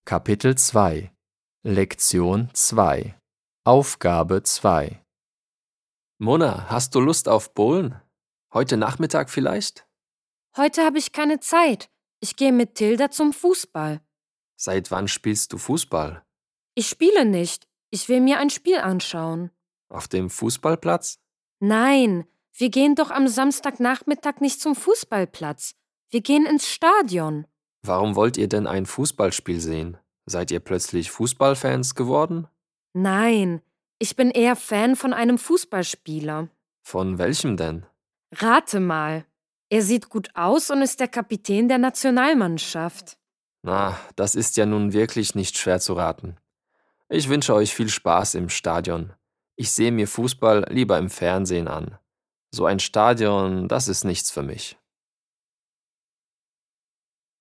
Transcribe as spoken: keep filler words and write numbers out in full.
Kapitel zwei Lektion zwei Aufgabe zwei Mona, hast du Lust auf Bowlen? Heute Nachmittag vielleicht? Heute habe ich keine Zeit. Ich gehe mit Tilda zum Fußball. Seit wann spielst du Fußball? Ich spiele nicht. Ich will mir ein Spiel anschauen. Auf dem Fußballplatz? Nein, wir gehen doch am Samstagnachmittag nicht zum Fußballplatz. Wir gehen ins Stadion. Warum wollt ihr denn ein Fußballspiel sehen? Seid ihr plötzlich Fußballfans geworden? Nein, ich bin eher Fan von einem Fußballspieler. Von welchem denn? Rate mal. Er sieht gut aus und ist der Kapitän der Nationalmannschaft. Na, das ist ja nun wirklich nicht schwer zu raten. Ich wünsche euch viel Spaß im Stadion. Ich sehe mir Fußball lieber im Fernsehen an. So ein Stadion, das ist nichts für mich.